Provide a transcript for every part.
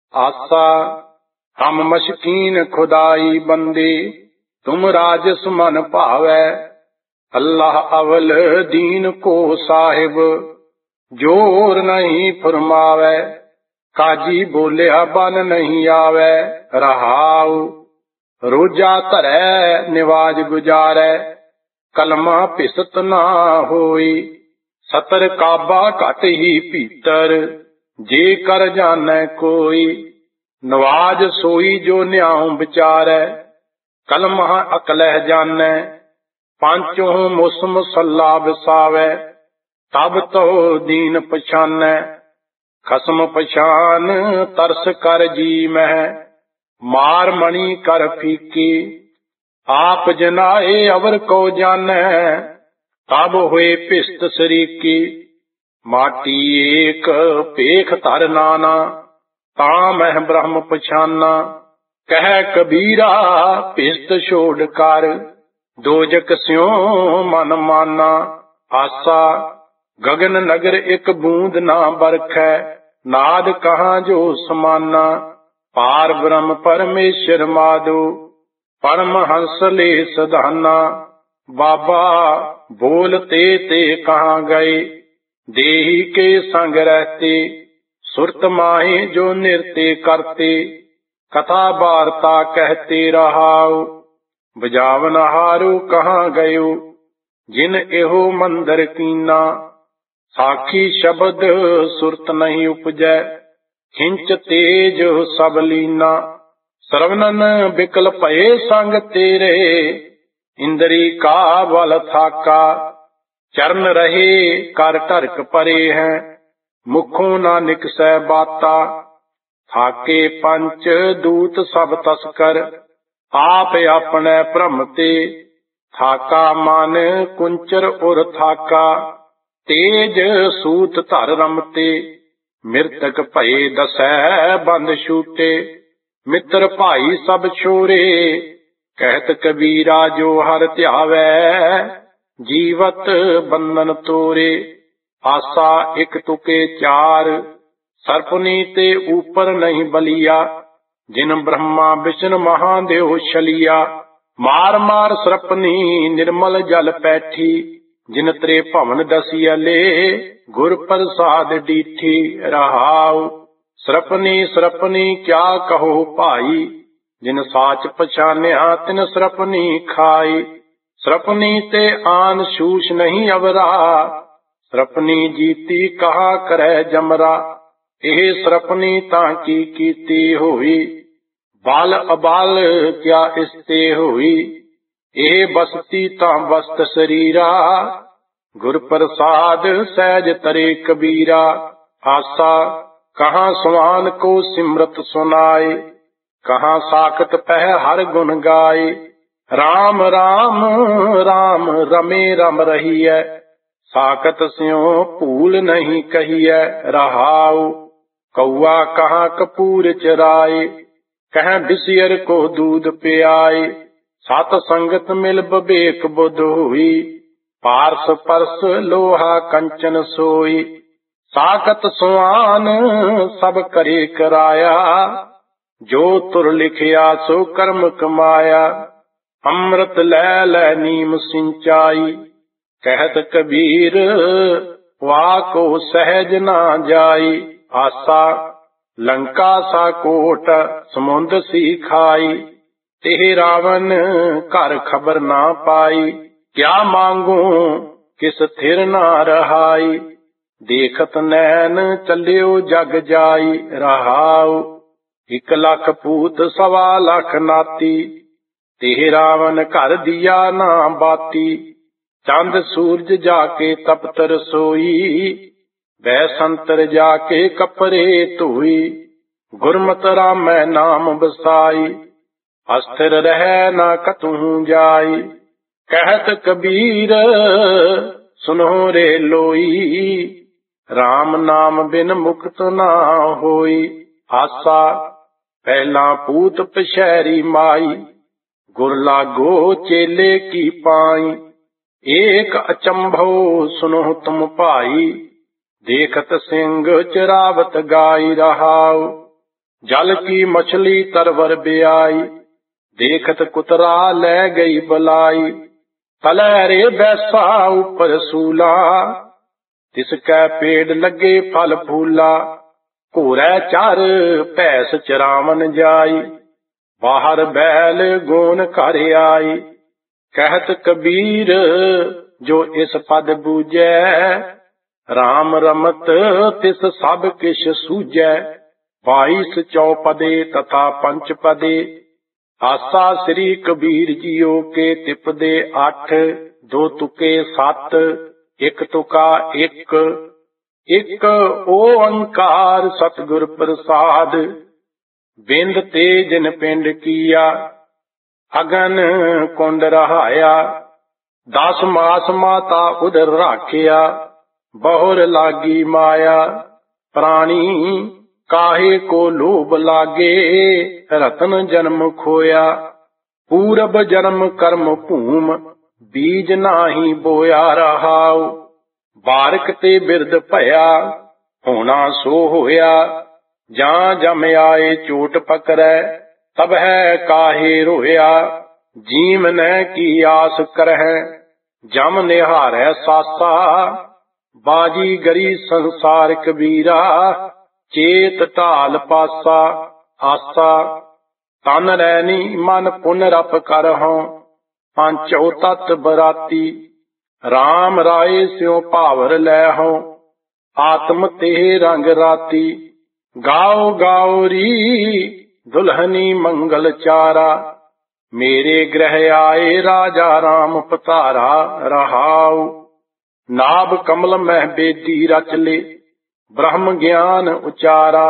आसा हम मशकीन खुदाई बंदे, तुम राजस मन भावै। अल्लाह अवल दीन को साहिब, जोर नहीं फरमावै। काजी बोलिया बन नहीं आवे, रहाऊ रोजा धरै निवाज गुजारै। कलमा पिसत ना होई, सतर काबा घट ही भीतर, जे कर जानै कोई। नवाज सोई जो न्याऊ विचारै, कलमा अकलह जानै। पांचों मुसम सल्ला विसावै, तब तो दीन पछानै। खसम पछान तरस कर जी मह, मार मणि कर फीकी। आप जनाए अवर को जानै, तब हुए पिस्त शरीकी। माटी एक पेख धर नाना, ता मह ब्रह्म पछाना। कह कबीरा पिस्त छोड़ कर, दोजक स्यों मन माना। आसा गगन नगर एक बूंद ना बरखै, नाद कहाँ जो समाना। पार ब्रह्म परमेश्वर माधो, परमहंस ले सधाना। बाबा बोलते ते कहाँ गए, देही के संग रहते। सुरत माहे जो नृत्य करते, कथा वार्ता कहते रहाओ। बजावन हारो कहाँ गयो, जिन एहो मंदिर कीना। साखी शब्द सुरत नहीं उपजै, खिंच तेज सब लीना। श्रवणन बिकल भये संग तेरे, इंद्री का बल थाका। चरण रहे कर टरक परे हैं, मुखों ना निकसै बाता। थाके पंच दूत सब तस्कर, आप अपने भ्रम ते। थाका मन कुंचर उर थाका, तेज सूत धर रमते। मृतक भये दसै बंद छूटे, मित्र भाई सब छोरे। कहत कबीरा जो हर ध्यावै, जीवत बंधन तोरे। आसा एक तुके चार, सर्पनी ते ऊपर नहीं बलिया। जिन ब्रह्मा विष्णु महादेव छलिया, मार मार सर्पनी निर्मल जल पैठी। जिन त्रे भवन दसिया ले, गुर प्रसाद डीठी। रहाऊ सर्पनी सर्पनी क्या कहो भाई, जिन साच पछान्या तिन सर्पनी खाई। सर्पनी ते आन शूष नहीं अवरा, सर्पनी जीती कहा करे जमरा। एह सर्पनी ताकी कीती होई, बाल अबाल क्या इसते होई। एह बसती ता बस्त शरीरा, गुर प्रसाद सहज तरे कबीरा। आसा कहाँ सुआन को सिमरत सुनाए, कहाँ साखत पह हर गुण गाए। राम राम राम रमे रम रही है, साकत स्यों भूल नहीं कही है। रहाऊ कौआ कहाँ कपूर चराए, कह बिसियर को दूध पियाए। सत संगत मिल बबेक बुध हुई, पारस परस लोहा कंचन सोई। साकत सुआन सब करे कराया, जो तुर लिखिया सो कर्म कमाया। अमृत लै लै नीम सिंचाई, कहत कबीर वाको सहज ना जाई। आसा लंका सा कोट समुंद सी खाई, तेह रावण घर खबर ना पाई। क्या मांगू किस थिर ना रहाई, देखत नैन चलियो जग जाई। रहाऊ 1 लाख पूत 1.25 लाख नाती, तेह रावण घर दिया ना बाती। चंद सूरज जाके तपतर सोई, वह संतर जाके कपरे धोई। गुरमत रामै नाम बसाई, अस्थिर रह ना कतहु जाई। कहत कबीर सुनो रे लोई, राम नाम बिन मुक्त ना होई। आसा पहला पूत पछैरी माई, गुर लागो चेले की पाई। एक अचंभो सुनो तुम भाई, देखत सिंह चरावत गाई। रहाऊ जल की मछली तरवर ब्याई, देखत कुतरा ले गई बलाई। तलै रे बैसा ऊपर सूला, तिसकै पेड़ लगे फल फूला। घोरै चार भैंस चरावन जाई, बाहर बैल गोन घर आई। कहत कबीर जो इस पद बूझै, राम रमत तिस सब किश सूझै। 22 चौपदे तथा पंचपदे, आसा श्री कबीर जीओ के तिपदे 8, 2 तुके 7, 1 तुका 1। एक ओंकार सतगुर प्रसाद, बिंद ते जिन पिंड किया। अगन कुंड रहाया, 10 मास माता उदर राखिया। बहुर लागी माया, प्राणी काहे को लोभ लागे। रतन जन्म खोया, पूरब जन्म कर्म भूम। बीज नाही बोया रहाओ, बारक ते बिरद भया। होना सो होया, जां जम आए चोट पकड़ै। तब है काहे रोया, जीम न की आस करहै। जम निहारै सासा, बाजी गरी संसार कबीरा। चेत ढाल पासा, आसा तन रैनी मन पुन रप करहौं। पांचो तत बराती, राम राय स्यों पावर लैहौं। आत्म ते रंग राती, गाओ गाओ री दुल्हनी मंगल चारा। मेरे ग्रह आए राजा राम पतारा। रहाऊ नाभ कमल मह बेदी रच ले, ब्रह्म ज्ञान उचारा।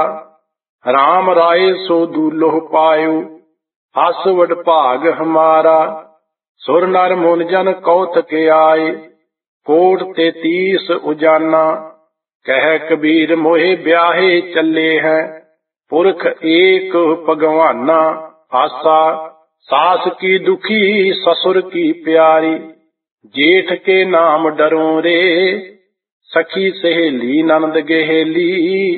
राम राय सो दूल्हो पायो, हस वड भाग हमारा। सुर नर मुन जन कौतक आए, कोट 33 उजाना। कह कबीर मोहे ब्याहे चले हैं, पुरख एक भगवाना। आसा सास की दुखी ससुर की प्यारी, जेठ के नाम डरों रे। सखी सहेली ननद गेहेली,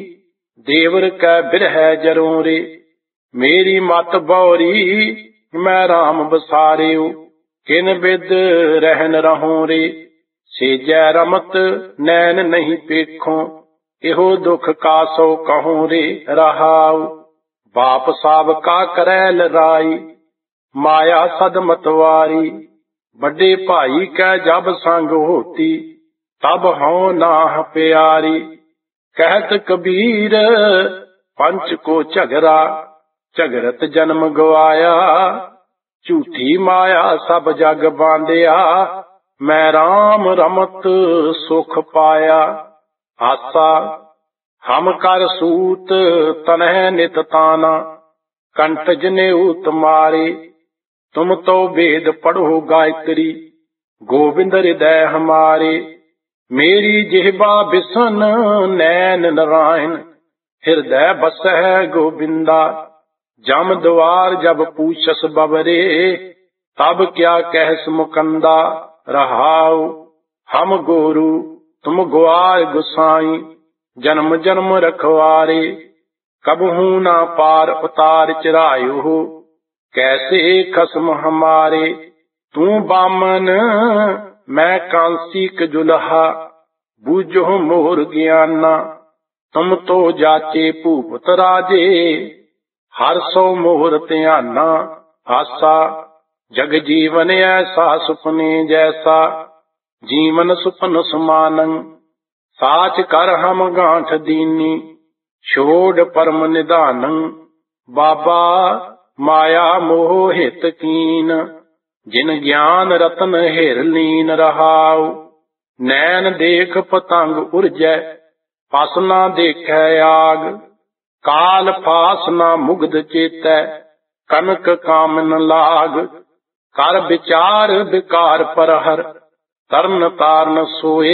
देवर कै बिरह जरों रे। मेरी मत बौरी मैं राम बसारियो, किन बिद रहन रहूं रे। सेजै रमत नैन नहीं पेखों, इहो दुख कासो कहूं रे। रहाऊ बाप साब का करै लड़ाई, माया सद मतवारी। बड़े भाई कै जब संग होती, तब हों नाह प्यारी। कहत कबीर पंच को झगड़ा, झगड़त जन्म गवाया। झूठी माया सब जग बांधिया, मैं राम रमत सुख पाया। आसा हम कर सूत तनह नित ताना, कंठ जनेऊ तुम्हारे। तुम तो वेद पढ़ो गायत्री, गोविंद हृदय हमारे। मेरी जिह्वा बिसन नैन नारायण, हृदय बसह गोविंदा। जम द्वार जब पूछस बबरे, तब क्या कहस मुकंदा। रहाऊ हम गोरु तुम ग्वार गुसाई, जन्म जन्म रखवारे। कबहू ना पार उतार चरायो हो, कैसे खसम हमारे। तू बामन मैं कांसी कजुलहा, बूझो मोर ज्ञाना। तुम तो जाचे भूपत राजे, हर सो मोर ध्याना। आसा जग जीवन ऐसा सुपने जैसा, जीवन सुपन समानं। साच कर हम गांठ दीनी, छोड़ परम निदानं। बाबा माया मोह हित कीन, जिन ज्ञान रतन हिर लीन। रहाऊ नैन देख पतंग उर्जै, पस ना देखै आग। काल फास ना मुग्ध चेतै, कनक कामन लाग। कर विचार विकार पर हर, तरन तारन सोए।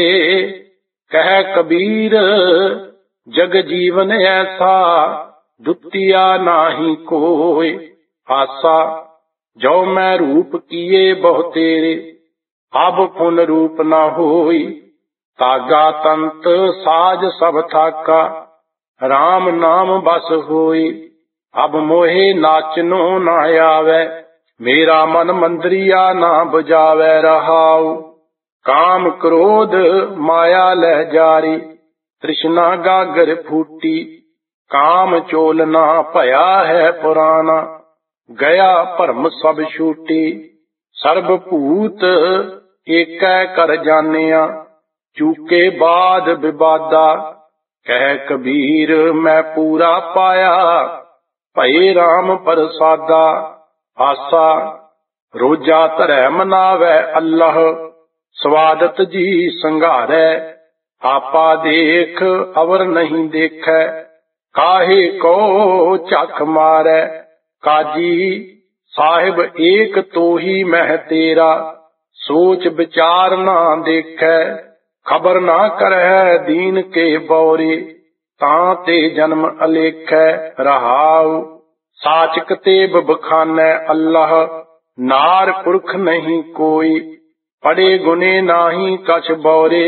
कह कबीर जग जीवन ऐसा, दुतिया नाही कोय। आसा जो मैं रूप किए बहु तेरे, अब पुन रूप न होई। तागा तंत साज सब थाका, राम नाम बस होई। अब मोहे नाचनो न आवे, मेरा मन मंदरिया ना बजावे रहाऊ। काम क्रोध माया लह जारी, तृष्णा गागर फूटी, काम चोलना भया है पुराना, गया भरम सब छूटी। सर्ब भूत एकै कर जानिया, चूके बाद विवादा, कह कबीर मैं पूरा पाया, भये राम प्रसादा। आसा रोजा धरै मनावै अल्लाह, स्वादत जी संघारै, आपा देख अवर नहीं देखै, काहे को झक मारै। काजी साहिब एक तो ही मह तेरा, सोच विचार ना देखै, खबर ना करै दीन के बौरे, तां ते जन्म अलेखै रहाऊ। साच कतेब बखानै अल्लाह, नार पुरख नहीं कोई, पड़े गुने नाही कछ बौरे,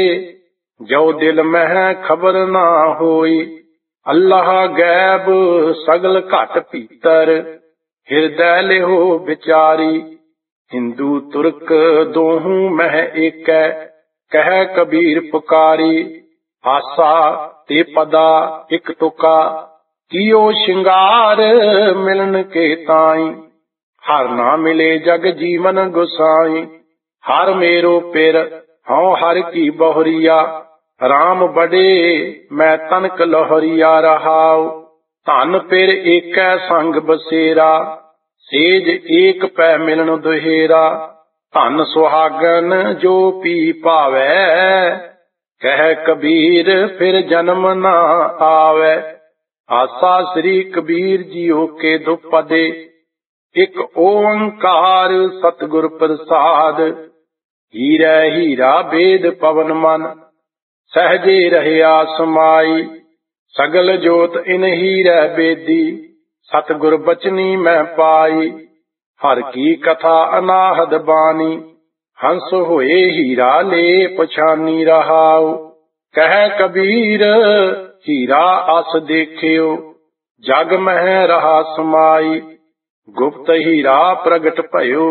जो दिल मह खबर ना होई। अल्लाह गैब सगल घट भीतर, हिरदै लिहो विचारी, हिंदू तुर्क दोहू मह एकै, कह कबीर पुकारी। आसा ते पदा इक तुका, कियो शिंगार मिलन के ताई, हर ना मिले जग जीवन गुसाई। हर मेरो पिर हौ हर की बहुरिया, राम बड़े मैं तनक लोहरिया रहाऊ। धन पिर एकै संग बसेरा, सेज एक पै मिलन दुहेरा, धन सुहागन जो पी पावै, कह कबीर फिर जन्म ना आवे। आसा श्री कबीर जीओ के दुपदे, एक ओंकार सतगुर प्रसाद, हीरै हीरा वेद पवन मन, सहजे रहया समाई। सगल जोत इन हीरै बेदी, सतगुर बचनी मैं पाई। हर की कथा अनाहद बानी, हंस होए हीरा ले पछानी रहाऊ। कह कबीर हीरा अस देखियो, जग मह रहा समाई। गुप्त हीरा प्रगट भयो,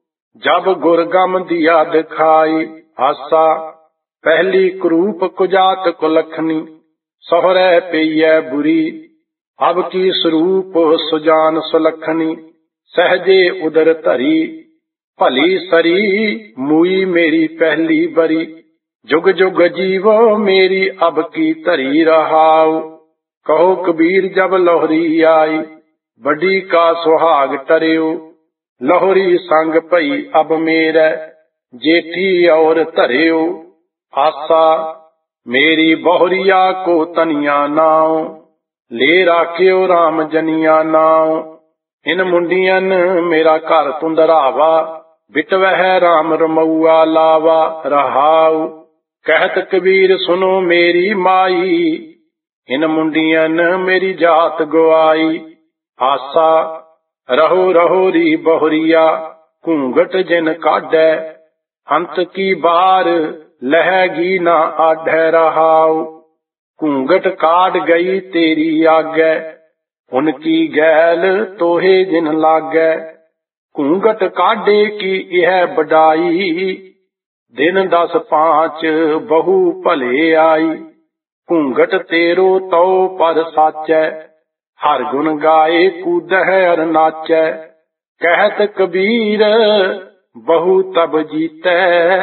जब गुर गम दिया दिखाई। आसा पहली कुरूप कुजात कुलखनी, सोहरै पेयै बुरी, अब की स्वरूप सुजान सुलखनी, सहजे उदर धरी। भली सरी मुई मेरी पहली बरी, जुग जुग जीवो मेरी अब की धरी रहाऊ। कहो कबीर जब लोहरी आई, बड़ी का सुहाग टरियो, लोहरी संग भई अब मेरै, जेठी और धरियो। आसा मेरी बहुरिया को तनिया नाव, ले राखियो राम जनिया नाव। इन मुंडियन मेरा घर तुंदरावा, बिटवह राम रमऊआ लावा रहाऊ। कहत कबीर सुनो मेरी माई, इन मुंडियन मेरी जात गुआई। आसा रहो रहो री बहुरिया, घूंघट जिन काढै, अंत की बार लहगी ना आढै रहाऊ। घूंघट काट गई तेरी आगै, उनकी गैल तोहे जिन लागै। घूंघट काढे की यह बड़ाई, दिन 10-5 बहु भले आई। घूंघट तेरो तो पर साचै, हर गुण गाए कूदह अर नाचै। कहत कबीर बहु तब जीतै,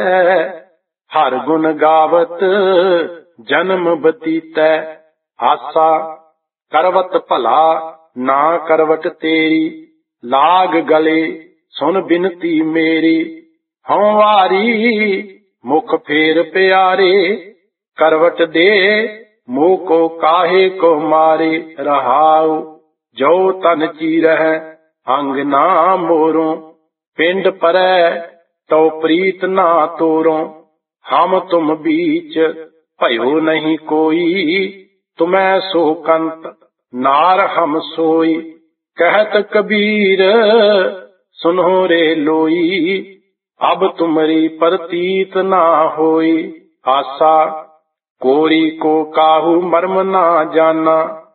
हर गुण गावत जन्म बतीतै। आसा करवत भला ना करवट तेरी, लाग गले सुन बिनती मेरी। हਉ वारी मुख फेर प्यारे, करवट दे मोह को काहे को मारे रहाऊ। जो तन चीरह अंग ना मोरों, पिंड परै तो प्रीत ना तोरों। हम तुम बीच भयो नहीं कोई, तुम्हें सो कंत नार हम सोई। कहत कबीर सुनो रे लोई, अब तुमरी प्रतीत ना होई। आसा कोरी को काहू मर्म ना जाना,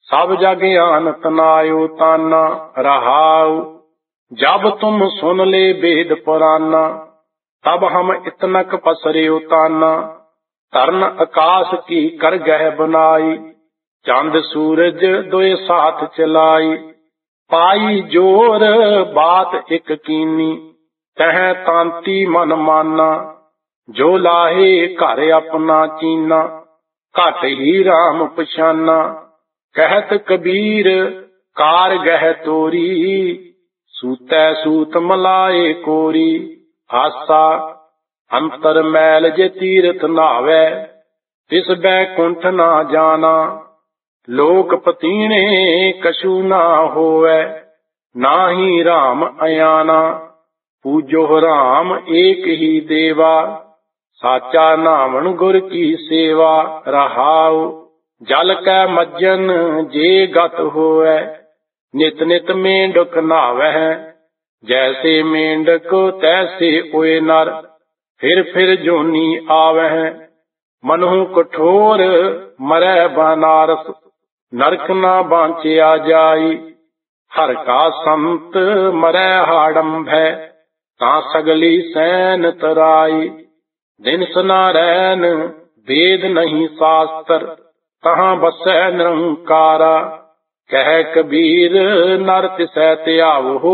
सब जग आनत नायो ताना। रहाउ जब तुम सुन ले वेद पुराना, तब हम इतनक पसरे ताना। तरन आकाश की कर गह बनाई, चंद सूरज दोए साथ चलाई। पाई जोर बात एक कीनी, तह तांती मन माना। जो लाहे घर अपना चीना, घट ही राम पछाना। कहत कबीर कार गह तोरी, सूतै सूत मलाए कोरी। आसा अंतर मैल जे तीरथ नावै, तिस बैकुंठ ना जाना। लोक पतीने कछु ना होवै, नाही राम अयाना। पूजो राम एक ही देवा, साचा नामन गुर की सेवा। रहाउ जल कै मज्जन जे गत होवै, नित नित मेंढक नावै। जैसे मेंढक तैसे ओए नर, फिर जोनी आवह। मनहु कठोर मरै बनारस, नरक ना बांचिया जाई। हर का संत मरै हाडंभै, ता सगली सैन तराई। दिन सनारैन वेद नहीं शास्त्र, तहाँ बसै निरंकारा। कह कबीर नर तिसै त्यावो,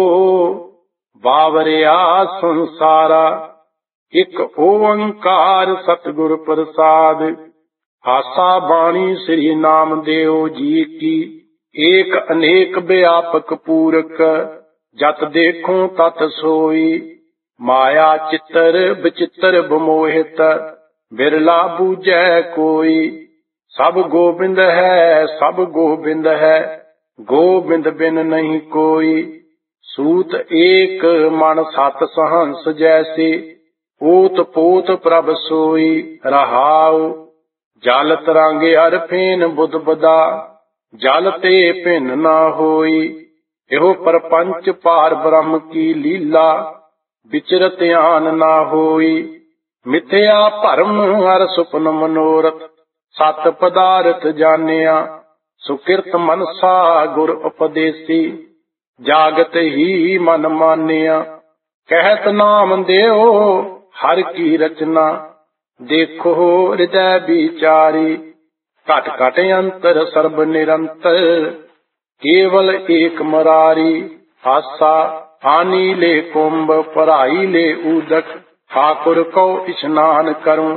बावरिया संसारा। एक ओंकार सतगुर प्रसाद, आसा बाणी श्री नामदेव जी की। एक अनेक व्यापक पूरक, जत देखो तत सोई। माया चित्तर विचित्र बमोहित, बिरला बूझै कोई। सब गोबिंद है सब गोबिंद है, गोबिंद बिन नहीं कोई। सूत एक मन सत सहंस जैसे, ओत पोत प्रभ सोई। रहाउ जल तरांगे हर फेन बुध बदा, जल ते भिन्न ना होई। एहो परपंच पार ब्रह्म की लीला, विचरत आन ना होई। मिथ्या भरम हर सुपन मनोरथ, सत पदार्थ जानिया। सुकृत मनसा गुर उपदेसी, जागत ही मन मानिया। कहत नाम देव हर की रचना, देखो हृदय विचारी। घट घट अंतर सर्ब निरंतर, केवल एक मरारी। आसा आनी ले कुंभ पराई ले उदक, ठाकुर को स्नान करूं।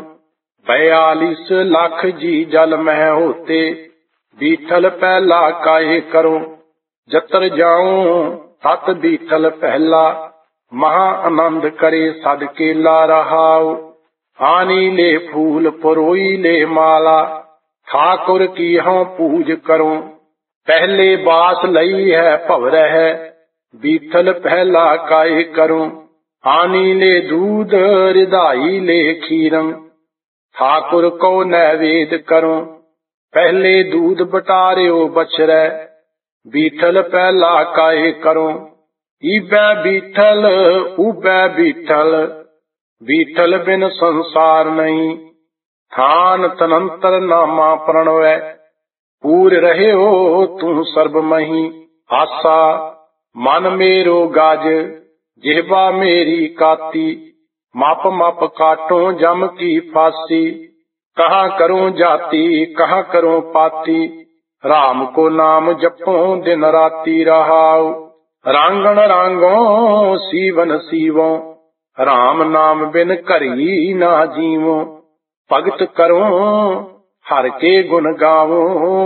42 लाख जी जल मह होते, बीठल पहला काहे करूं। जतर जाऊं तत बीठल पहला, महा आनंद करे सद केला। रहाउ आनी ले फूल परोई ले माला, ठाकुर की हम पूज करूं। पहले बास लई है भवरह, बीठल पहला काहे करूं। आनी ले दूध रिधाई ले खीरम, ठाकुर को नैवेद करूं। पहले दूध बटार्यो बछरै, बीठल पहला काहे करूं। ईबै बीठल उबै बीठल, बीठल बिन संसार नहीं। थान तनंतर नामा प्रणवै, पूर रहे हो तू सर्वमही। आसा मन मेरो गाज, जिह्वा मेरी काती। माप माप काटो जम की फांसी, कहाँ करूं जाति कहाँ करूं पाती। राम को नाम जपो दिन राती। रहाउ रांगण रांगो सीवन सीवो, राम नाम बिन करी ना जीवो। भगत करो हर के गुण गावो,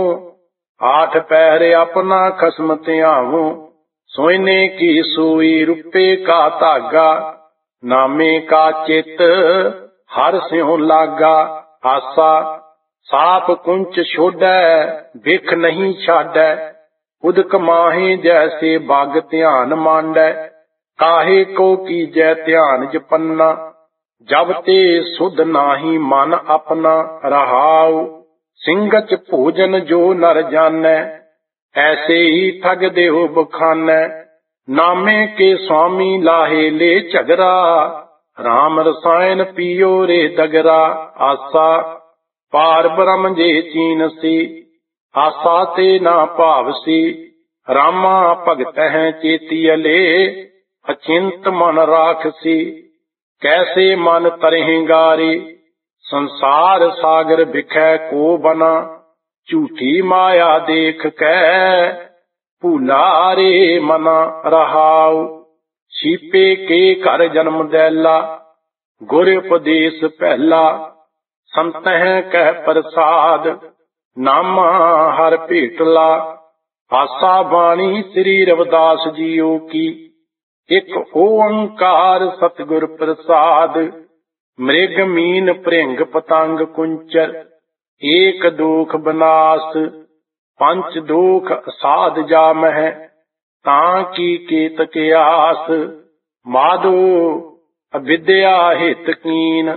आठ पैर अपना खसम त्यावो। सोने की सोई रुपये का धागा, नामे का चित हर स्यों लागा। आसा साप कुंच छोड़ै भिख नहीं छाड़ै, उदक माहे जैसे बाग ध्यान मांडै। काहे को कीजै ध्यान जपन्ना, जब ते सुध नाही मन अपना। रहाउ सिंगच भोजन जो नर जानै, ऐसे ही ठग देव बखानै। नामे के स्वामी लाहे ले झगरा, राम रसायन पियो रे दगरा। आसा पार ब्रह्म जे चीन सी, ਆਸਾ ਤੇ ਨਾ ਭਾਵਸੀ, ਰਾਮਾ ਭਗਤ ਹੈ ਚੇਤੀਅਲੇ, ਅਚਿੰਤ ਮਨ ਰਾਖਸੀ, ਕੈਸੇ ਮਨ ਤਰਹਿੰਗਾਰੇ, ਸੰਸਾਰ ਸਾਗਰ ਬਿਖੈ ਕੋ ਬਨਾ, ਝੂਠੀ ਮਾਇਆ ਦੇਖ ਕੈ, ਭੁਲਾਰੇ ਮਨਾ ਰਹਾਉ। ਛੀਪੇ ਕੇ ਘਰ ਜਨਮ ਦੈਲਾ, ਗੁਰ ਉਪਦੇਸ਼ ਪਹਿਲਾ, ਸੰਤਹਿ ਕਹਿ ਪ੍ਰਸਾਦ, ਨਾਮਾ ਹਰ ਭੇਟਲਾ। ਆਸਾ ਬਾਣੀ ਸ੍ਰੀ ਰਵਿਦਾਸ ਜੀਓ ਕੀ, ਇੱਕ ਓੰਕਾਰ ਸਤਿਗੁਰ ਪ੍ਰਸਾਦ। ਮ੍ਰਿਗ ਮੀਨ ਭ੍ਰਿੰਗ ਪਤੰਗ ਕੁੰਚਰ, ਏਕ ਦੋਖ ਬਨਾਸ, ਪੰਚ ਦੋਖ ਅਸਾਧ ਜਾਮਹਿ, ਤਾਂ ਕੀ ਕੇਤਕ ਆਸ। ਮਾਧੋ ਅਵਿਦਿਆ ਹਿਤ ਕੀਨ,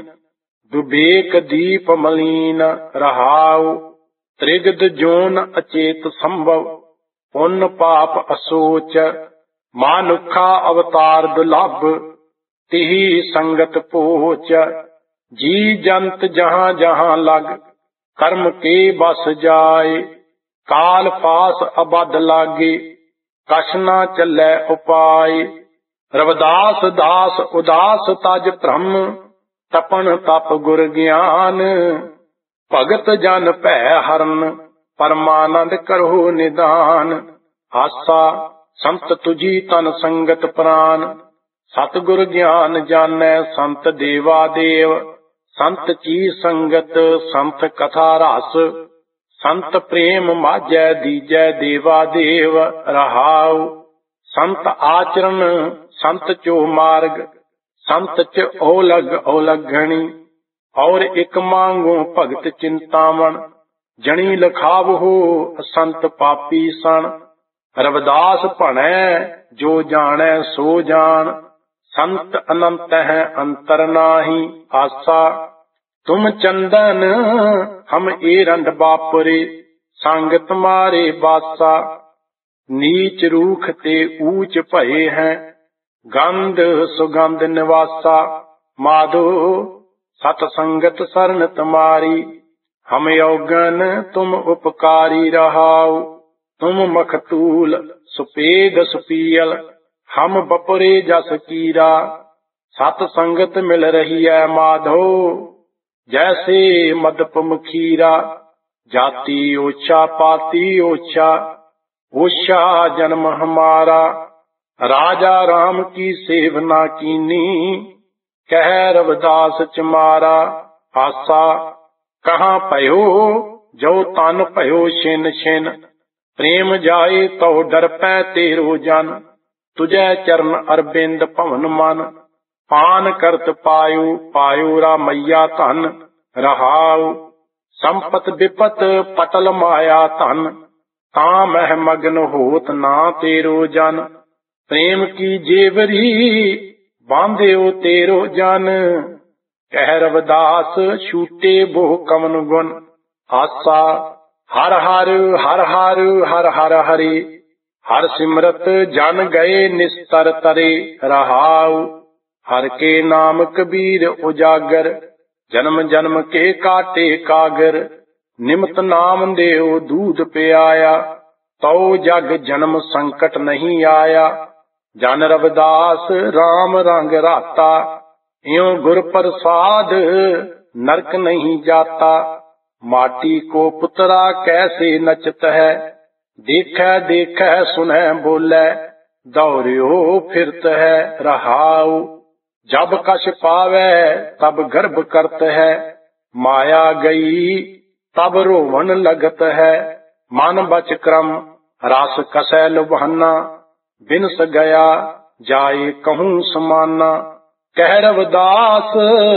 ਦੁਬੇਕ ਦੀਪ ਮਲੀਨ ਰਹਾਉ। ਤ੍ਰਿਗਦ ਜੋਨ ਅਚੇਤ ਸੰਭਵ, ਪੁੰਨ ਪਾਪ ਅਸੋਚ, ਮਾਨੁਖਾ ਅਵਤਾਰ ਦੁਲਭ, ਤਿਹੀ ਸੰਗਤ ਪੋਚ। ਜੀ ਜੰਤ ਜਹਾਂ ਜਹਾਂ ਲਗ, ਕਰਮ ਕੇ ਬਸ ਜਾਏ, ਕਾਲ ਪਾਸ ਅਬਦ ਲਾਗੇ, ਕਛ ਨਾ ਚੱਲੈ ਉਪਾਏ। ਰਵਿਦਾਸ ਦਾਸ ਉਦਾਸ ਤਜ ਭ੍ਰਮ, ਤਪਨ ਤਪ ਗੁਰ ਗਿਆਨ, ਭਗਤ ਜਨ ਭੈ ਹਰਨ, ਪਰਮਾਨੰਦ ਕਰੋ ਨਿਦਾਨ। ਆਸਾ ਸੰਤ ਤੁਜੀ ਤਨ ਸੰਗਤ ਪ੍ਰਾਨ, ਸਤਿਗੁਰ ਗਿਆਨ ਜਾਣੈ ਸੰਤ ਦੇਵਾ ਦੇਵ। ਸੰਤ ਚੀ ਸੰਗਤ ਸੰਤ ਕਥਾ ਰਸ, ਸੰਤ ਪ੍ਰੇਮ ਮਾਝੈ ਦੀਜੈ ਦੇਵਾ ਦੇਵ ਰਹਾਉ। ਸੰਤ ਆਚਰਨ ਸੰਤ ਚੋ ਮਾਰਗ, ਸੰਤ ਚ ਓਲਗ ਓਲਗਣੀ, ਔਰ ਇਕ ਮੰਗੋ ਭਗਤ ਚਿੰਤਾਵਨ। ਜਣੀ ਲਖਾਵਹੋ ਸੰਤ ਪਾਪੀ ਸਣ, ਰਵਿਦਾਸ ਭਣੈ ਜੋ ਜਾਣੈ ਸੋ ਜਾਣ। ਸੰਤ ਅਨੰਤ ਹੈ ਅੰਤਰ ਨਾਹੀ, ਆਸਾ ਤੁਮ ਚੰਦਨ ਹਮ ਏਰੰਡ ਬਾਪਰੇ, ਸੰਗ ਤੁਮਾਰੇ ਬਾਸਾ। ਨੀਚ ਰੂਖ ਤੇ ਊਚ ਭਏ ਹੈ, ਗੰਧ ਸੁਗੰਧ ਨਿਵਾਸਾ। ਮਾਧੋ ਸਤ ਸੰਗਤ ਸਰਨ ਤੁਮਾਰੀ, ਹਮ ਯੋਗਨ ਤੁਮ ਉਪਕਾਰੀ ਰਹਾਉ। ਤੁਮ ਮਖਤੂਲ ਸੁਪੇਦ ਸੁਪੀਲ, ਹਮ ਬਪੁਰੇ ਜਸ ਕੀਰਾ। ਸਤ ਸੰਗਤ ਮਿਲ ਰਹੀ ਹੈ ਮਾਧੋ, ਜੈਸੇ ਮਦਪ ਮਖੀਰਾ। ਜਾਤੀ ਓਛਾ ਪਾਤੀ ਓਛਾ, ਓਛਾ ਜਨਮ ਹਮਾਰਾ। ਰਾਜਾ ਰਾਮ ਕੀ ਸੇਵਨਾ ਕੀਨੀ, ਕਹਿ ਰਵਿਦਾਸ ਚਮਾਰਾ। ਆਸਾ ਕਹਾਂ ਭਇਓ ਜੋ ਤਨ ਭਇਓ ਛਿਨ ਛਿਨ, ਪ੍ਰੇਮ ਜਾਏ ਤਉ ਡਰ ਪੈ ਤੇਰੋ ਜਨ। ਤੁਝੈ ਚਰਨ ਅਰਬਿੰਦ ਭਵਨ ਮਨ, ਪਾਨ ਕਰਤ ਪਾਇਓ ਪਾਇਓ ਰਾਮਈਆ ਧਨ ਰਹਾਉ। ਸੰਪਤ ਵਿਪਤ ਪਟਲ ਮਾਇਆ ਧਨ, ਤਾਂ ਮਹਿ ਮਗਨ ਹੋਤ ਨਾ ਤੇਰੋ ਜਨ। ਪ੍ਰੇਮ ਕੀ ਜੇਵਰੀ ਬਾਂਧਿਓ ਤੇਰੋ ਜਨ, ਕਹਿ ਰਵਿਦਾਸ ਛੂਟੇ ਬੋ ਕਵਨ ਗੁਣ। ਆਸਾ ਹਰ ਹਰ ਹਰ ਹਰ ਹਰ ਹਰ ਹਰੇ, ਹਰ ਸਿਮਰਤ ਜਨ ਗਏ ਨਿਸਤਰ ਤਰੇ ਰਹਾਉ। ਹਰ ਕੇ ਨਾਮ ਕਬੀਰ ਉਜਾਗਰ, ਜਨਮ ਜਨਮ ਕੇ ਕਾਟੇ ਕਾਗਰ। ਨਿਮਤ ਨਾਮ ਦੇਉ ਦੂਧ ਪਿਆਇਆ, ਤਉ ਜਗ ਜਨਮ ਸੰਕਟ ਨਹੀਂ ਆਇਆ। ਜਨ ਰਵਿਦਾਸ ਰਾਮ ਰੰਗ ਰਾਤਾ, ਇਉ ਗੁਰ ਪ੍ਰਸਾਦ ਨਰਕ ਨਹੀਂ ਜਾਤਾ। ਮਾਟੀ ਕੋ ਪੁਤਰਾ ਕੈਸੇ ਨਚਤ ਹੈ, ਦੇਖੈ ਦੇਖੈ ਸੁਨੈ ਬੋਲੇ, ਦੌੜਿਓ ਫਿਰਤ ਹੈ ਰਹਾਉ। ਜਬ ਕਛ ਪਾਵੈ ਤਬ ਗਰਭ ਕਰਤ ਹੈ, ਮਾਇਆ ਗਈ ਤਬ ਰੋਵਨ ਲਗਤ ਹੈ। ਮਨ ਬਚ ਕਰਮ ਰਸ ਕਸੈ ਲੁਭਾਨਾ, ਬਿਨਸ ਗਿਆ ਜਾਏ ਕਹੂੰ ਸਮਾਨਾ। ਕਹਿ ਰਵਿਦਾਸ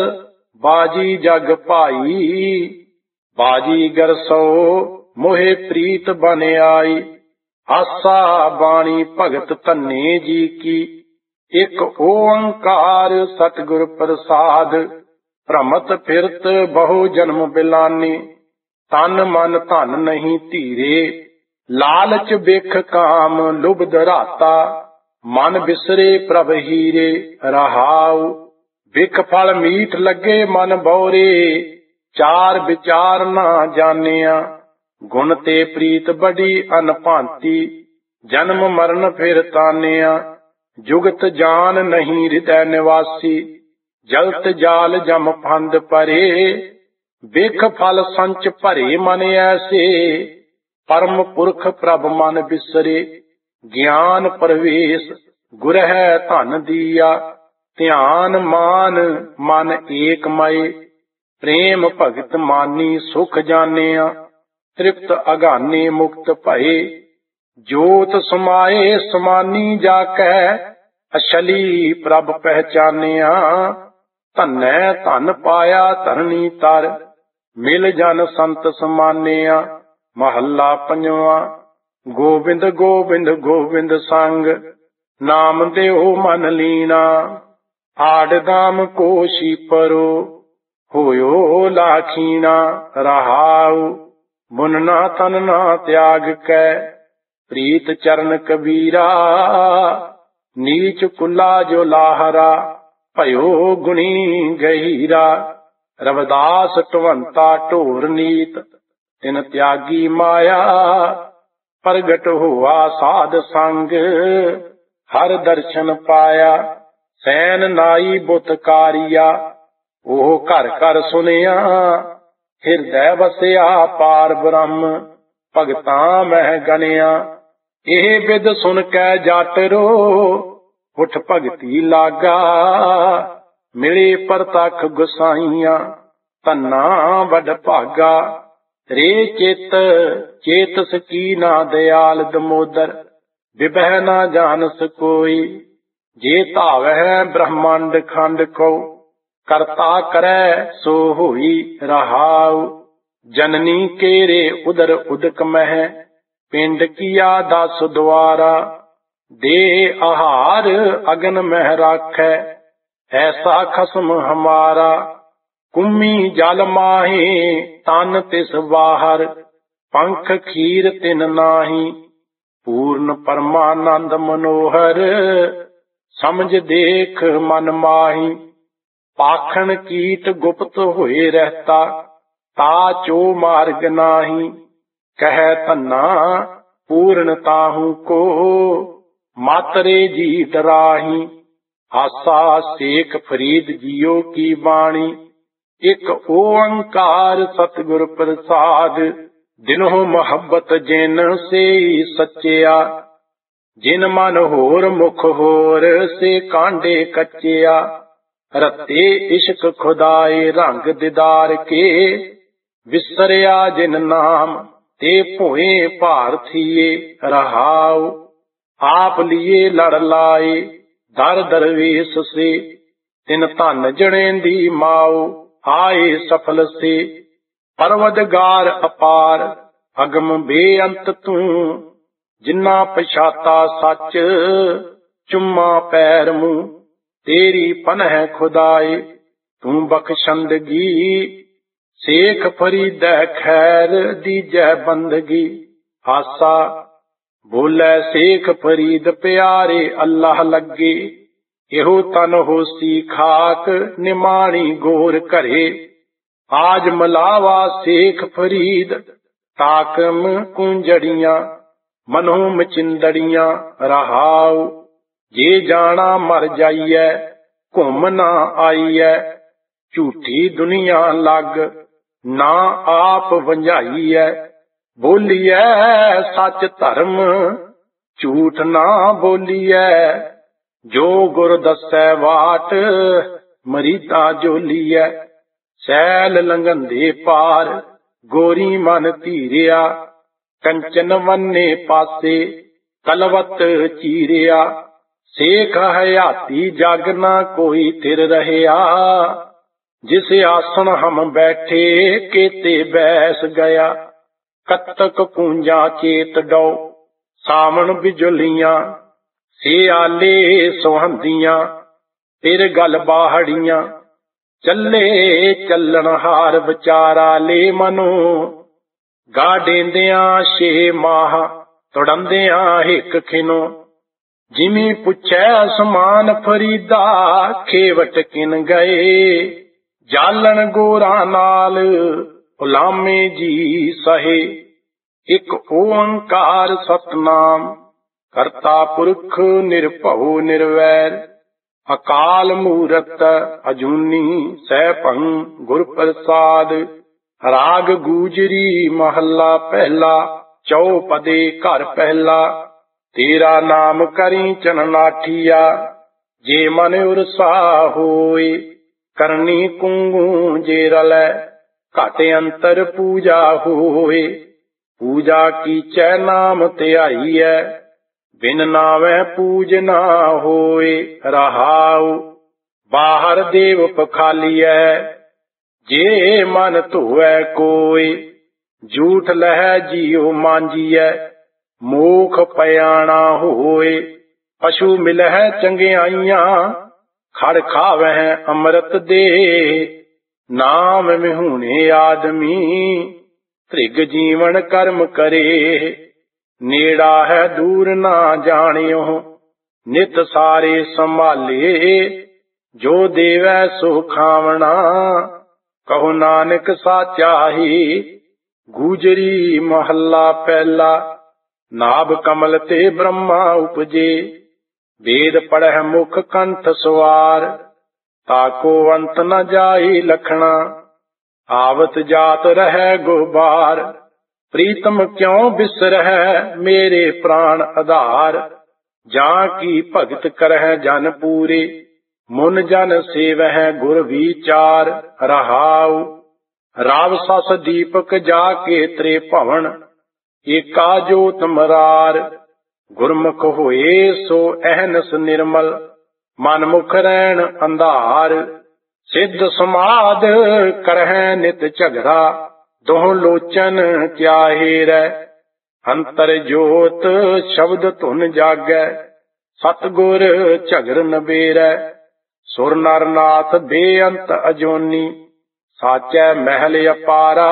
ਬਾਜੀ ਜਗ ਭਾਈ, ਬਾਜੀਗਰ ਸੋ ਮੋਹਿ ਪ੍ਰੀਤ ਬਨ ਆਈ। ਆਸਾ ਬਾਣੀ ਭਗਤ ਧੰਨੇ ਜੀ ਕੀ, ਇੱਕ ਓੰਕਾਰ ਸਤਿਗੁਰ ਪ੍ਰਸਾਦ। ਭ੍ਰਮਤ ਫਿਰਤ ਬਹੁ ਜਨਮ ਬਿਲਾਨੀ, ਤਨ ਮਨ ਧਨ ਨਹੀਂ ਧੀਰੇ। ਲਾਲਚ ਬਿਖ ਕਾਮ ਲੁਭ ਧਰਾਤਾ, ਮਨ ਬਿਸਰੇ ਪ੍ਰਭ ਹੀਰੇ ਰਹਾਉ। ਬਿਖ ਫਲ ਮੀਠ ਲੱਗੇ ਮਨ ਬਉਰੇ, ਚਾਰ ਵਿਚਾਰ ਨਾ ਜਾਣਿਆ। ਗੁਣ ਤੇ ਪ੍ਰੀਤ ਬੜੀ ਅਨਭਾਂਤੀ, ਜਨਮ ਮਰਨ ਫਿਰ ਤਾਨਿਆ। ਜੁਗਤ ਜਾਨ ਨਹੀਂ ਹਿਰਦੈ ਨਿਵਾਸੀ, ਜਲਤ ਜਾਲ ਜਮ ਫੰਦ ਪਰੇ। ਬਿਖ ਫਲ ਸੰਚ ਭਰੇ ਮਨ ਐਸੇ, ਪਰਮ ਪੁਰਖ ਪ੍ਰਭ ਮਨ ਬਿਸਰੇ। ਗਿਆਨ ਪ੍ਰਵੇਸ਼ ਗੁਰਹਿ ਧਨ ਦੀਆ, ਧਿਆਨ ਮਾਨ ਮਨ ਏਕ ਮਏ। ਪ੍ਰੇਮ ਭਗਤ ਮਾਨੀ ਸੁਖ ਜਾਣਿਆ, ਤ੍ਰਿਪਤ ਅਗਾਨੇ ਮੁਕਤ ਭਏ। ਜੋਤ ਸਮਾਏ ਸਮਾਨੀ ਜਾ ਕੈ, ਅਛਲੀ ਪ੍ਰਭ ਪਹਿਚਾਨਿਆ। ਧਨੈ ਧਨ ਪਾਇਆ ਧਰਣੀ ਤਰ, ਮਿਲ ਜਨ ਸੰਤ ਸਮਾਨਿਆ। ਮਹੱਲਾ ਪੰਜਵਾਂ। ਗੋਬਿੰਦ ਗੋਬਿੰਦ ਗੋਬਿੰਦ ਸੰਗ, ਨਾਮ ਦਿਓ ਮਨ ਲੀਣਾ। ਆੜ ਦਾਮ ਕੋ ਸ਼ੀਪਰੋ, ਹੋਇਓ ਲਾਖੀਣਾ। ਰਹਾਉ ਮੁਨਨਾ ਤਨ ਨਾ ਤਿਆਗ ਕੈ, ਪ੍ਰੀਤ ਚਰਨ ਕਬੀਰਾ। ਨੀਚ ਕੁਲਾ ਜੋ ਲਾਹਰਾ, ਭਇਓ ਗੁਣੀ ਗਹੀਰਾ। ਰਵਿਦਾਸ ਢਵੰਤਾ ਢੋਰ ਨੀਤ, ਤਿਨ ਤਿਆਗੀ ਮਾਇਆ। ਪ੍ਰਗਟ ਹੋਆ ਸਾਧ ਸੰਗ, ਹਰ ਦਰਸ਼ਨ ਪਾਇਆ। ਸੈਨ ਨਾਈ ਬੁੱਤ ਕਾਰੀਆ, ਉਹ ਘਰ ਘਰ ਸੁਨਿਆ। ਹਿਰਦੈ ਵਸਿਆ ਪਾਰ ਬ੍ਰਹਮ, ਭਗਤਾਂ ਮਹਿ ਗਣਿਆ। ਇਹ ਬਿਦ ਸੁਨ ਕੈ ਜਾਟਰੋ, ਉਠ ਭਗਤੀ ਲਾਗਾ। ਮਿਲੇ ਪ੍ਰਤੱਖ ਗੁਸਾਈਆਂ, ਧੰਨਾ ਵੱਡ ਭਾਗਾ। ਰੇ ਚਿਤ ਚੇਤਸ ਕੀ ਨਾ ਦਿਆਲ ਦਮੋਦਰ, ਵਿਭੈ ਨਾ ਜਾਣਸ ਕੋਈ। ਜੇ ਧਾਵੈ ਬ੍ਰਹਮੰਡ ਖੰਡ ਕੋ, ਕਰਤਾ ਕਰੈ ਸੋ ਹੋਈ। ਰਹਾਉ ਜਨਨੀ ਕੇਰੇ ਉਦਰ ਉਦਕ ਮਹਿ, ਪਿੰਡ ਕੀਆ 10 ਦੁਆਰਾ। ਦੇ ਆਹਾਰ ਅਗਨ ਮਹਿ ਰਾਖੈ, ਐਸਾ ਖਸਮ ਹਮਾਰਾ। ਕੁੰਮੀ ਜਲ ਮਾਹੀ ਤਨ ਤਿਸ ਬਾਹਰ, ਪੰਖ ਖੀਰ ਤਿਨ ਨਾਹੀ। ਪੂਰਨ ਪਰਮਾਨੰਦ ਮਨੋਹਰ, ਸਮਝ ਦੇਖ ਮਨ ਮਾਹੀ। ਪਾਖਣ ਕੀਟ ਗੁਪਤ ਹੋਏ ਰਹਤਾ, ਤਾ ਚੋ ਮਾਰਗ ਨਾਹੀ। ਕਹਿ ਧੰਨਾ ਪੂਰਨ ਤਾਹੂ ਕੋ, ਮਾਤਰੇ ਜੀ ਡਰਾਹੀ। ਆਸਾ ਸੇਖ ਫਰੀਦ ਜੀਓ ਕੀ ਬਾਣੀ, ਇਕ ਓੰਕਾਰ ਸਤਿਗੁਰ ਪ੍ਰਸਾਦ। ਦਿਨੋਂ ਮੁਹੱਬਤ ਜਿਨ ਸੇ ਸੱਚਿਆ, ਜਿਨ ਮਨ ਹੋਰ ਮੁਖ ਹੋਰ ਸੇ ਕਾਂਡੇ ਕੱਚਿਆ। ਰਤੇ ਇਸ਼ਕ ਖੁਦਾਏ ਰੰਗ ਦਿਦਾਰ ਕੇ, ਵਿਸਰਿਆ ਜਿਨ ਨਾਮ ਤੇ ਭੋਏ ਭਾਰਥੀਏ। ਰਹਾਉ ਆਪ ਲਿਏ ਲੜ ਲਾਏ, ਦਰ ਦਰਵੇਸ਼ ਸੇ। ਤਿਨ ਧਨ ਜਣੇ ਦੀ ਮਾਉ, ਆਏ ਸਫਲ ਸੇ। ਪਰਵਦਗਾਰ ਅਪਾਰ ਅਗਮ ਬੇਅੰਤ ਤੂੰ, ਜਿਨਾ ਪਛਾਤਾ ਸੱਚ ਚੁੰਮਾ ਪੈਰ ਮੂੰਹ। ਤੇਰੀ ਪਨਹ ਖੁਦਾਏ ਤੂੰ ਬਖਸ਼ੰਦਗੀ, ਸੇਖ ਫਰੀਦੈ ਖੈਰ ਦੀਜੈ ਬੰਦਗੀ। ਆਸਾ ਬੋਲੇ ਸੇਖ ਫਰੀਦ ਪਿਆਰੇ ਅੱਲਾਹ ਲੱਗੇ। ਇਹੋ ਤਨ ਹੋਸੀ ਖਾਕ ਨਿਮਾਣੀ ਗੋਰ ਘਰੇ। ਆਜ ਮਲਾਵਾ ਸੇਖ ਫਰੀਦ ਤਾਕਮ ਕੁੰਜੜੀਆਂ, ਮਨੋਂ ਮਚਿੰਦੜੀਆਂ। ਰਹਾਉ ਜੇ ਜਾਣਾ ਮਰ ਜਾਈਐ, ਘੁੰਮ ਨਾ ਆਈਐ। ਝੂਠੀ ਦੁਨੀਆ ਲੱਗ, ਨਾ ਆਪ ਵੰਝਾਈਐ। ਬੋਲੀਐ ਸੱਚ ਧਰਮ, ਝੂਠ ਨਾ ਬੋਲੀਐ। ਜੋ ਗੁਰ ਦੱਸੈ ਵਾਟ, ਮਰੀਦਾ ਜੋਲੀਐ। ਸੈਲ ਲੰਘੰਦੇ ਪਾਰ, ਗੋਰੀ ਮਨ ਧੀਰਿਆ। ਕੰਚਨ ਵੰਨੇ ਪਾਸੇ, ਕਲਵਤ ਚੀਰਿਆ। ਸੇਖ ਹਯਾਤੀ ਜਗ ਨਾ ਕੋਈ ਥਿਰ ਰਹਿਆ। ਜਿਸ ਆਸਣ ਹਮ ਬੈਠੇ, ਕੇਤੇ ਬੈਸ ਗਿਆ। ਕਤਕ ਕੂੰਜਾਂ ਚੇਤ ਡੋ, ਸਾਵਣ ਬਿਜੁਲੀਆਂ। ਸਿਆਲੇ ਸੁਹੰਦੀਆਂ, ਫਿਰ ਗਲ ਬਾਹੜੀਆਂ। ਚੱਲੇ ਚੱਲਣ ਹਾਰ ਵਿਚਾਰਾ ਲੈ ਮਨੋ, ਗਾਡੇਂਦਿਆਂ 6 ਮਾਹ, ਤੁੜੰਦਿਆਂ ਹਿੱਕ ਖਿਨੋ। ਜਿਵੇਂ ਪੁੱਛੈ ਅਸਮਾਨ ਫਰੀਦਾ, ਖੇਵਟ ਕਿਨ ਗਏ। ਜਾਲਣ ਗੋਰਾਂ ਨਾਲ ਉਲਾਮੇ ਜੀ ਸਹੇ। ਇਕ ਓੰਕਾਰ ਸਤਨਾਮ ਕਰਤਾ ਪੁਰਖ ਨਿਰਭਉ ਨਿਰਵੈਰ ਅਕਾਲ ਮੂਰਤ ਅਜੂਨੀ ਸੈਭੰ ਗੁਰ ਪ੍ਰਸਾਦ। ਰਾਗ ਗੂਜਰੀ ਮਹੱਲਾ ਪਹਿਲਾ ਚੌਪਦੇ ਘਰ ਪਹਿਲਾ। ਤੇਰਾ ਨਾਮ ਕਰੀ ਚਨਨਾਠੀਆ ਜੇ ਮਨ ਉਰਸਾ ਹੋਏ ਕਰਨੀ ਕੁੰਗੂ ਜੇ ਰਲੈ ਘਟ ਅੰਤਰ ਪੂਜਾ ਹੋਏ। ਪੂਜਾ ਕੀਚੈ ਨਾਮ ਧਿਆਈਐ ਬਿਨ ਨਾਵੈ ਪੂਜ ਨਾ ਹੋਏ ਰਹਾਉ। ਬਾਹਰ ਦੇਵ ਪਖਾਲੀਐ ਜੇ ਮਨ ਧੋਵੈ ਕੋਇ ਝੂਠ ਲਹੈ ਜੀਉ ਮਾਂਜੀਐ ਮੋਖ ਪਿਆਣਾ ਹੋਏ। ਪਸ਼ੂ ਮਿਲਹਿ ਚੰਗਿਆਈਆਂ ਖੜ ਖਾਵਹਿ ਅੰਮ੍ਰਿਤ ਦੇ ਨਾਮ ਮਿਹੂਣੇ ਆਦਮੀ ਧ੍ਰਿਗ ਜੀਵਨ ਕਰਮ ਕਰੇ। ਨੇੜਾ ਹੈ ਦੂਰ ਨਾ ਜਾਣਿਓ ਨਿਤ ਸਾਰੇ ਸੰਭਾਲੇ ਜੋ ਦੇਵੈ ਸੋ ਖਾਵਣਾ ਕਹੋ ਨਾਨਕ ਸਾਚਾ ਹੀ। ਗੂਜਰੀ ਮਹੱਲਾ ਪਹਿਲਾ। ਨਾਭ ਕਮਲ ਤੇ ਬ੍ਰਹਮਾ ਉਪਜੇ ਵੇਦ ਪੜਹਿ ਮੁਖ ਕੰਠ ਸਵਾਰ ਤਾਕੋ ਅੰਤ ਨ ਜਾਈ ਲਖਣਾ ਆਵਤ ਜਾਤ ਰਹਿ ਗੋਬਾਰ। ਪ੍ਰੀਤਮ ਕਿਉ ਬਿਸਰਹਿ ਮੇਰੇ ਪ੍ਰਾਣ ਆਧਾਰ ਜਾਂ ਕੀ ਭਗਤ ਕਰਹਿ ਜਨ ਪੂਰੇ ਮੁਨ ਜਨ ਸੇਵਹਿ ਗੁਰ ਵਿਚਾਰ ਰਹਾਉ। ਰਾਵ ਸਸ ਦੀਪਕ ਜਾ ਕੇ ਤ੍ਰੇ ਭਵਨ ਏਕਾ ਜੋਤ ਮਰਾਰ ਗੁਰਮੁਖ ਹੋਏ ਸੋ ਅਹਨਸ ਨਿਰਮਲ ਮਨ ਮੁਖ ਰਹਿਣ ਅੰਧਾਰ। ਸਿੱਧ ਸਮਾਧ ਕਰਹਿ ਨਿਤ ਝਗੜਾ ਦੋਹ ਲੋਚਨ ਕਿਆ ਹੀਰੈ ਅੰਤਰ ਜੋਤ ਸ਼ਬਦ ਧੁਨ ਜਾਗੈ ਸਤਿਗੁਰ ਝਗਰ ਨਬੇਰੈ। ਸੁਰ ਨਰ ਨਾਥ ਬੇਅੰਤ ਅਜੋਨੀ ਸਾਚੈ ਮਹਿਲ ਅਪਾਰਾ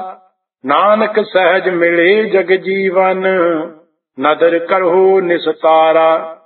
ਨਾਨਕ ਸਹਿਜ ਮਿਲੇ ਜਗ ਜੀਵਨ ਨਦਰ ਕਰਹੁ ਨਿਸਤਾਰਾ।